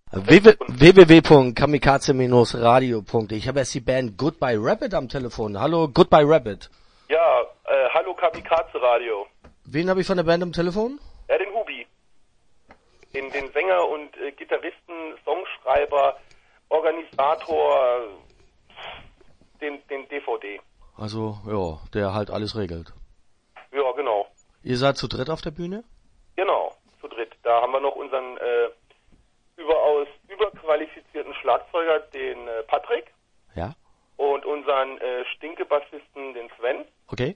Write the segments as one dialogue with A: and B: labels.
A: www.kamikaze-radio.de. Ich habe jetzt die Band Goodbye Rabbit am Telefon. Hallo, Goodbye Rabbit.
B: Ja, hallo Kamikaze Radio.
A: Wen habe ich von der Band am Telefon?
B: Ja, den Hubi. Den Sänger und Gitarristen, Songschreiber, Organisator, den DVD.
A: Also, ja, der halt alles regelt.
B: Ja, genau.
A: Ihr seid zu dritt auf der Bühne?
B: Genau, zu dritt. Da haben wir noch unseren überaus überqualifizierten Schlagzeuger, den Patrick.
A: Ja.
B: Und unseren Stinkebassisten, den Sven.
A: Okay.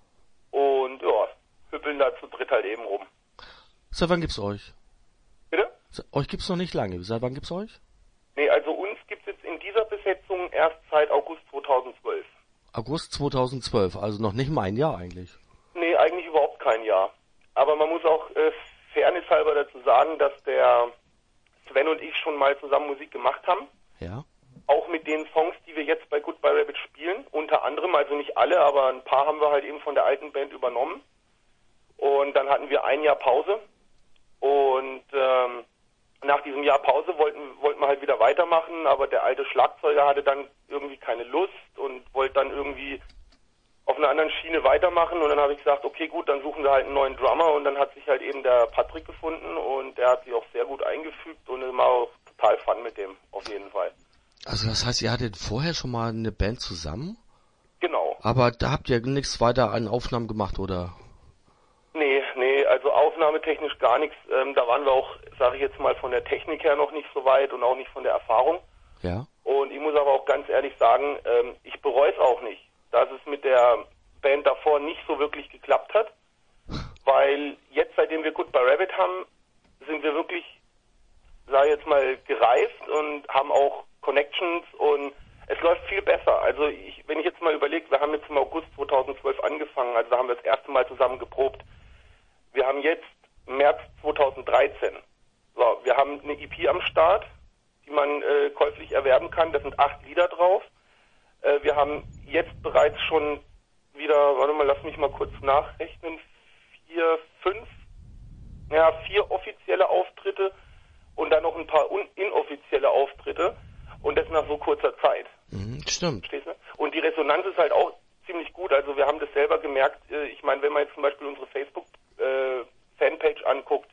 B: Und ja, hüppeln da zu dritt halt eben rum.
A: Seit wann gibt's euch?
B: Bitte?
A: Euch gibt's noch nicht lange. Seit wann gibt's euch?
B: Nee, also uns gibt's jetzt in dieser Besetzung erst seit August 2012.
A: August 2012, also noch nicht mal ein Jahr eigentlich.
B: Nee, eigentlich überhaupt kein Jahr. Aber man muss auch fairnesshalber dazu sagen, dass der Sven und ich schon mal zusammen Musik gemacht haben.
A: Ja.
B: Auch mit den Songs, die wir jetzt bei Goodbye Rabbit spielen. Unter anderem, also nicht alle, aber ein paar haben wir halt eben von der alten Band übernommen. Und dann hatten wir ein Jahr Pause. Und nach diesem Jahr Pause wollten wir halt wieder weitermachen, aber der alte Schlagzeuger hatte dann irgendwie keine Lust und wollte dann irgendwie auf einer anderen Schiene weitermachen. Und dann habe ich gesagt, okay gut, dann suchen wir halt einen neuen Drummer. Und dann hat sich halt eben der Patrick gefunden und der hat sich auch sehr gut eingefügt und es war auch total Fun mit dem, auf jeden Fall.
A: Also das heißt, ihr hattet vorher schon mal eine Band zusammen?
B: Genau.
A: Aber da habt ihr nichts weiter an Aufnahmen gemacht, oder?
B: Nee, also aufnahmetechnisch gar nichts. Da waren wir auch, sage ich jetzt mal, von der Technik her noch nicht so weit und auch nicht von der Erfahrung.
A: Ja.
B: Und ich muss aber auch ganz ehrlich sagen, ich bereue es auch nicht, dass es mit der Band davor nicht so wirklich geklappt hat. Weil jetzt, seitdem wir Goodbye Rabbit haben, sind wir wirklich, sage ich jetzt mal, gereift und haben auch Connections und es läuft viel besser. Also wenn ich jetzt mal überlege, wir haben jetzt im August 2012 angefangen, also da haben wir das erste Mal zusammen geprobt. Wir haben jetzt März 2013. So, wir haben eine EP am Start, die man käuflich erwerben kann. Da sind 8 Lieder drauf. Wir haben jetzt bereits schon wieder, warte mal, lass mich mal kurz nachrechnen, 4 offizielle Auftritte und dann noch ein paar inoffizielle Auftritte. Und das nach so kurzer Zeit.
A: Stimmt.
B: Verstehst du? Und die Resonanz ist halt auch ziemlich gut. Also wir haben das selber gemerkt. Ich meine, wenn man jetzt zum Beispiel unsere Facebook-Fanpage anguckt,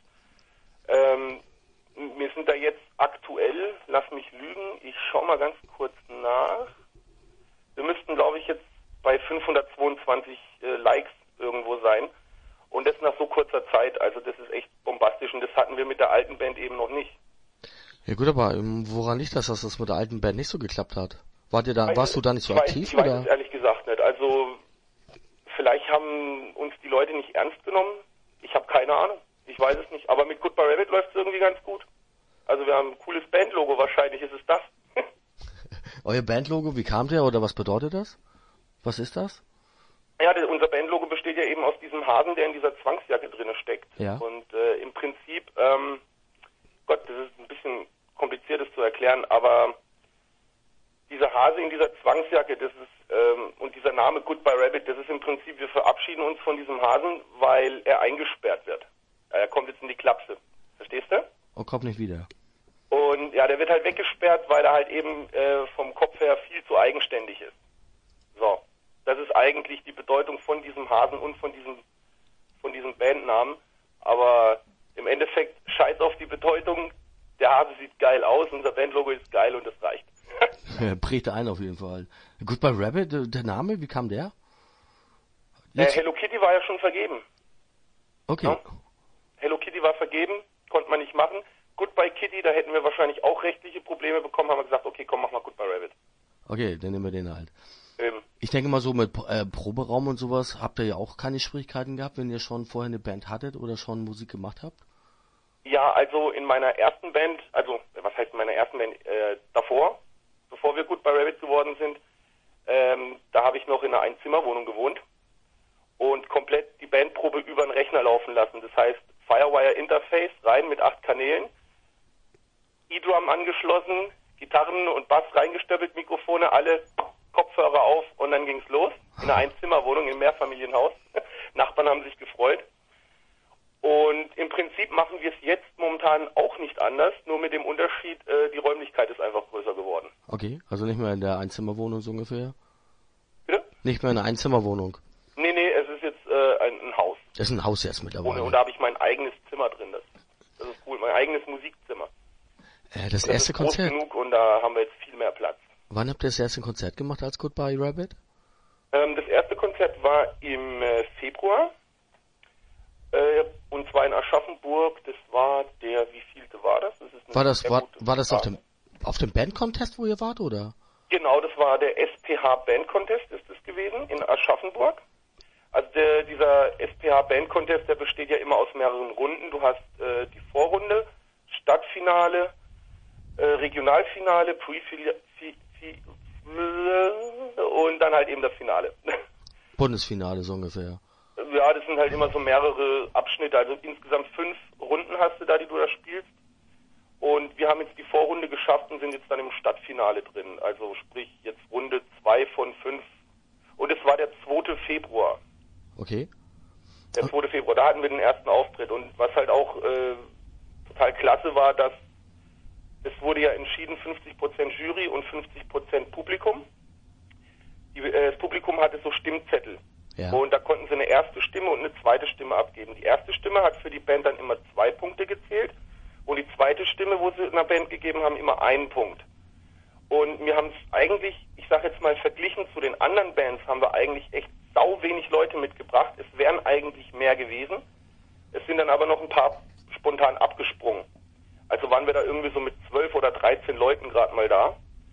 B: wir sind da jetzt aktuell, lass mich lügen, ich schaue mal ganz kurz nach. Wir müssten, glaube ich, jetzt bei 522 Likes irgendwo sein. Und das nach so kurzer Zeit. Also das ist echt bombastisch. Und das hatten wir mit der alten Band eben noch nicht.
A: Ja gut, aber woran liegt das, dass das mit der alten Band nicht so geklappt hat? Warst du da nicht so aktiv,
B: ich
A: oder?
B: weiß es ehrlich gesagt nicht. Also vielleicht haben uns die Leute nicht ernst genommen. Ich habe keine Ahnung. Ich weiß es nicht. Aber mit Goodbye Rabbit läuft es irgendwie ganz gut. Also wir haben ein cooles Bandlogo. Wahrscheinlich ist es das.
A: Euer Bandlogo, wie kam der oder was bedeutet das? Was ist das?
B: Ja, unser Bandlogo besteht ja eben aus diesem Hasen, der in dieser Zwangsjacke drinne steckt.
A: Ja.
B: Und im Prinzip, Gott, das ist ein bisschen kompliziert, das zu erklären, aber dieser Hase in dieser Zwangsjacke, das ist, und dieser Name Goodbye Rabbit, das ist im Prinzip, wir verabschieden uns von diesem Hasen, weil er eingesperrt wird. Er kommt jetzt in die Klapse. Verstehst du?
A: Und kommt nicht wieder.
B: Und ja, der wird halt weggesperrt, weil er halt eben vom Kopf her viel zu eigenständig ist. So. Das ist eigentlich die Bedeutung von diesem Hasen und von diesem Bandnamen. Aber im Endeffekt scheiß auf die Bedeutung. Der Hase sieht geil aus, unser Bandlogo ist geil und das reicht.
A: Prägte ein auf jeden Fall. Goodbye Rabbit, der Name, wie kam der?
B: Hello Kitty war ja schon vergeben.
A: Okay.
B: Ja? Hello Kitty war vergeben, konnte man nicht machen. Goodbye Kitty, da hätten wir wahrscheinlich auch rechtliche Probleme bekommen, haben wir gesagt, okay, komm, mach mal Goodbye Rabbit.
A: Okay, dann nehmen wir den halt.
B: Eben.
A: Ich denke mal so mit Proberaum und sowas, habt ihr ja auch keine Schwierigkeiten gehabt, wenn ihr schon vorher eine Band hattet oder schon Musik gemacht habt?
B: Ja, also in meiner ersten Band, also was heißt in meiner ersten Band, davor, bevor wir Goodbye Rabbit geworden sind, da habe ich noch in einer Einzimmerwohnung gewohnt und komplett die Bandprobe über den Rechner laufen lassen. Das heißt Firewire Interface rein mit 8 Kanälen, E-Drum angeschlossen, Gitarren und Bass reingestöppelt, Mikrofone, alle Kopfhörer auf und dann ging's los. In einer Einzimmerwohnung im Mehrfamilienhaus. Nachbarn haben sich gefreut. Und im Prinzip machen wir es jetzt momentan auch nicht anders, nur mit dem Unterschied,
A: Okay, also nicht mehr in der Einzimmerwohnung so ungefähr?
B: Bitte?
A: Nicht mehr in einer Einzimmerwohnung?
B: Nee, es ist jetzt ein Haus.
A: Das ist ein Haus jetzt mittlerweile.
B: Und da habe ich mein eigenes Zimmer drin. Das ist cool, mein eigenes Musikzimmer.
A: Das erste
B: ist groß
A: Konzert.
B: genug und da haben wir jetzt viel mehr Platz.
A: Wann habt ihr das erste Konzert gemacht als Goodbye Rabbit?
B: Das erste Konzert war im Februar. Und zwar in Aschaffenburg. Das war wie vielte war das?
A: War das auf dem Band-Contest, wo ihr wart, oder?
B: Genau, das war der SPH Band Contest, ist es gewesen, in Aschaffenburg. Also dieser SPH Band Contest, der besteht ja immer aus mehreren Runden. Du hast die Vorrunde, Stadtfinale, Regionalfinale, und dann halt eben das Finale.
A: Bundesfinale so ungefähr.
B: Ja, das sind halt immer so mehrere Abschnitte, also insgesamt 5 Runden hast du da, die du da spielst. Und wir haben jetzt die Vorrunde geschafft und sind jetzt dann im Stadtfinale drin. Also sprich jetzt Runde 2 von 5. Und es war der 2. Februar.
A: Okay.
B: Der 2. Februar, da hatten wir den ersten Auftritt. Und was halt auch total klasse war, dass es wurde ja entschieden 50% Jury und 50% Publikum. Das Publikum hatte so Stimmzettel.
A: Ja.
B: Und da konnten sie eine erste Stimme und eine zweite Stimme abgeben. Die erste Stimme hat für die Band dann immer 2 Punkte gezählt und die zweite Stimme, wo sie einer Band gegeben haben, immer 1 Punkt. Und wir haben es eigentlich, ich sage jetzt mal verglichen zu den anderen Bands, haben wir eigentlich echt sau wenig Leute mitgebracht. Es wären eigentlich mehr gewesen. Es sind dann aber noch ein paar spontan abgesprungen. Also waren wir da irgendwie so mit 12 oder 13 Leuten gerade mal da.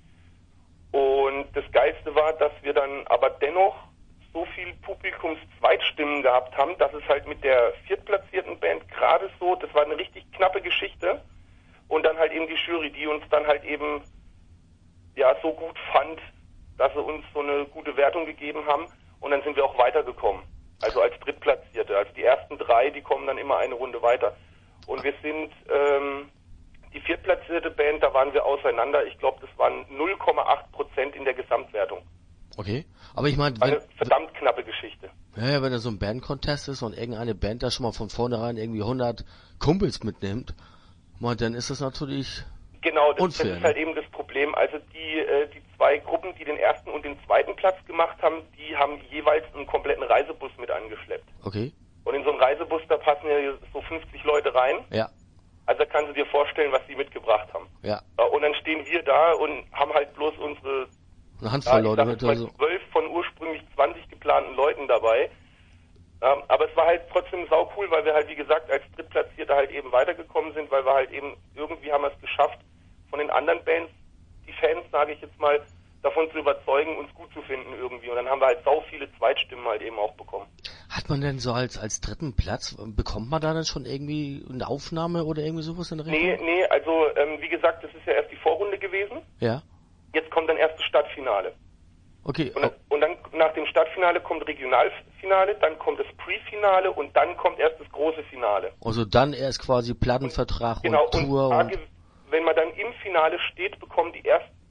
B: Und das Geilste war, dass wir dann aber dennoch so viel Publikums-Zweitstimmen gehabt haben, dass es halt mit der viertplatzierten Band gerade so, das war eine richtig knappe Geschichte. Und dann halt eben die Jury, die uns dann halt eben ja so gut fand, dass sie uns so eine gute Wertung gegeben haben. Und dann sind wir auch weitergekommen. Also als Drittplatzierte. Also die ersten 3, die kommen dann immer eine Runde weiter. Und wir sind die viertplatzierte Band, da waren wir auseinander. Ich glaube, das waren 0,8% in der Gesamtwertung.
A: Okay, aber ich meine...
B: Eine verdammt knappe Geschichte.
A: Ja, wenn da so ein Band-Contest ist und irgendeine Band da schon mal von vornherein irgendwie 100 Kumpels mitnimmt, dann ist das natürlich
B: genau, das
A: unfair.
B: ist halt eben das Problem. Also die 2 Gruppen, die den ersten und den zweiten Platz gemacht haben, die haben jeweils einen kompletten Reisebus mit angeschleppt.
A: Okay.
B: Und in so einen Reisebus, da passen ja so 50 Leute rein.
A: Ja.
B: Also da kannst du dir vorstellen, was sie mitgebracht haben.
A: Ja.
B: Und dann stehen wir da und haben halt bloß unsere
A: eine Handvoll Leute mit.
B: Also 12 von ursprünglich 20 geplanten Leuten dabei. Aber es war halt trotzdem sau cool, weil wir halt, wie gesagt, als Drittplatzierte halt eben weitergekommen sind, weil wir halt eben, irgendwie haben wir es geschafft, von den anderen Bands, die Fans, sage ich jetzt mal, davon zu überzeugen, uns gut zu finden irgendwie. Und dann haben wir halt sau viele Zweitstimmen halt eben auch bekommen.
A: Hat man denn so als dritten Platz, bekommt man da dann schon irgendwie eine Aufnahme oder irgendwie sowas in der Richtung?
B: Nee, also wie gesagt, das ist ja erst die Vorrunde gewesen.
A: Ja.
B: Jetzt kommt dann erst das Stadtfinale.
A: Okay.
B: Und dann nach dem Stadtfinale kommt Regionalfinale, dann kommt das Pre-Finale und dann kommt erst das große Finale.
A: Also dann erst quasi Plattenvertrag
B: genau,
A: und Tour und...
B: Wenn man dann im Finale steht, bekommen die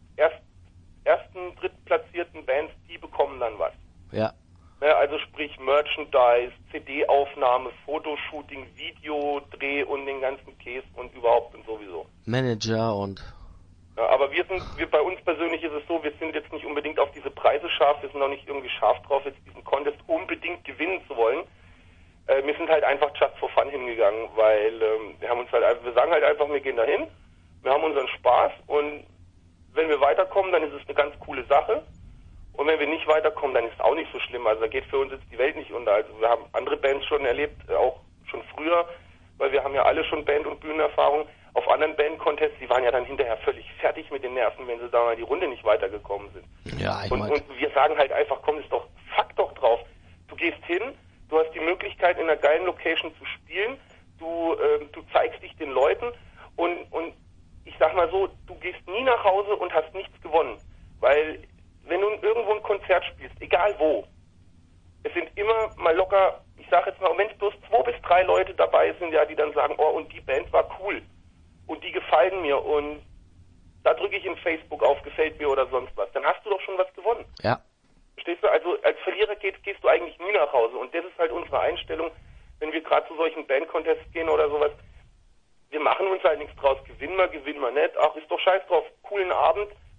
B: ersten drittplatzierten Bands, die bekommen dann was.
A: Ja.
B: Also sprich Merchandise, CD-Aufnahme, Fotoshooting, Videodreh und den ganzen Käse und überhaupt und sowieso.
A: Manager und...
B: Ja, aber bei uns persönlich ist es so, wir sind jetzt nicht unbedingt auf diese Preise scharf, wir sind auch nicht irgendwie scharf drauf, jetzt diesen Contest unbedingt gewinnen zu wollen. Wir sind halt einfach just for fun hingegangen, weil wir sagen halt einfach, wir gehen dahin, wir haben unseren Spaß und wenn wir weiterkommen, dann ist es eine ganz coole Sache. Und wenn wir nicht weiterkommen, dann ist es auch nicht so schlimm. Also da geht für uns jetzt die Welt nicht unter. Also wir haben andere Bands schon erlebt, auch schon früher, weil wir haben ja alle schon Band- und Bühnenerfahrung. Auf anderen Band-Contests, die waren ja dann hinterher völlig fertig mit den Nerven, wenn sie da mal die Runde nicht weitergekommen sind.
A: Ja,
B: und wir sagen halt einfach, komm, fuck doch drauf. Du gehst hin, du hast die Möglichkeit, in einer geilen Location zu spielen, du zeigst dich den Leuten und ich sag mal so, du gehst nie nach Hause und hast nichts gewonnen. Weil wenn du irgendwo ein Konzert spielst, egal wo, es sind immer mal locker, ich sag jetzt mal, wenn es bloß 2 bis 3 Leute dabei sind, ja, die dann sagen, oh, und die Band war cool und die gefallen mir und da drücke ich in Facebook auf, gefällt mir oder sonst was, dann hast du doch schon was gewonnen.
A: Ja.
B: Verstehst du? Also als Verlierer gehst du eigentlich nie nach Hause und das ist halt unsere Einstellung, wenn wir gerade zu solchen Band-Contests gehen oder sowas. Wir machen uns halt nichts draus, gewinnen wir nicht, ach, ist doch scheiß drauf, coolen Abend,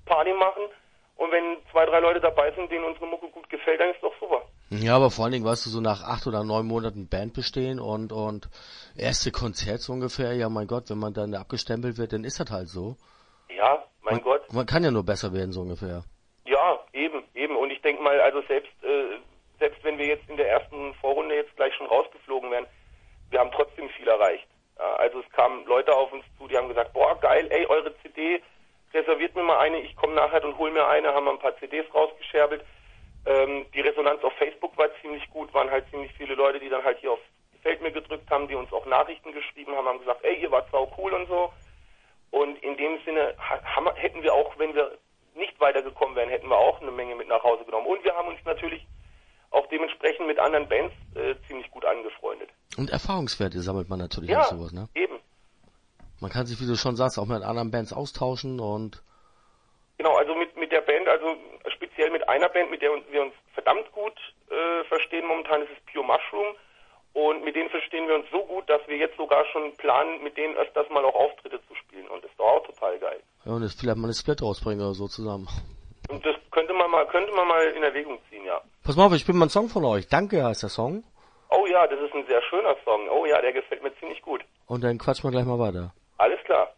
B: Party machen. Und wenn 2, 3 Leute dabei sind, denen unsere Mucke gut gefällt, dann ist doch super.
A: Ja, aber vor allen Dingen, weißt du, so nach 8 oder 9 Monaten Band bestehen und erste Konzert so ungefähr, ja mein Gott, wenn man dann abgestempelt wird, dann ist das halt so.
B: Ja, mein Gott.
A: Man kann ja nur besser werden, so ungefähr.
B: Ja, eben. Und ich denke mal, also selbst wenn wir jetzt in der ersten Vorrunde jetzt gleich schon rausgeflogen wären, wir haben trotzdem viel erreicht. Ja, also es kamen Leute auf uns zu, die haben gesagt, boah, geil, ey, eure CD, reserviert mir mal eine, ich komme nachher und hol mir eine, haben wir ein paar CDs rausgescherbelt. Die Resonanz auf Facebook war ziemlich gut, waren halt ziemlich viele Leute, die dann halt hier auf Gefällt mir gedrückt haben, die uns auch Nachrichten geschrieben haben, haben gesagt, ey, ihr wart sau cool und so. Und in dem Sinne hätten wir auch, wenn wir nicht weitergekommen wären, hätten wir auch eine Menge mit nach Hause genommen. Und wir haben uns natürlich auch dementsprechend mit anderen Bands ziemlich gut angefreundet.
A: Und Erfahrungswerte sammelt man natürlich
B: Ja,
A: auch sowas, ne?
B: Eben.
A: Man kann sich, wie du schon sagst, auch mit anderen Bands austauschen und...
B: Genau, also mit der Band, also speziell mit einer Band, mit der wir uns verdammt gut verstehen momentan, ist es Pure Mushroom. Und mit denen verstehen wir uns so gut, dass wir jetzt sogar schon planen, mit denen öfters mal auch Auftritte zu spielen. Und das ist doch auch total geil.
A: Ja, und jetzt vielleicht mal eine Split rausbringen oder so zusammen.
B: Und das könnte man mal in Erwägung ziehen, ja.
A: Pass mal auf, ich spiele mal einen Song von euch. Danke heißt der Song.
B: Oh ja, das ist ein sehr schöner Song. Oh ja, der gefällt mir ziemlich gut.
A: Und dann quatschen wir gleich mal weiter.
B: Alles klar.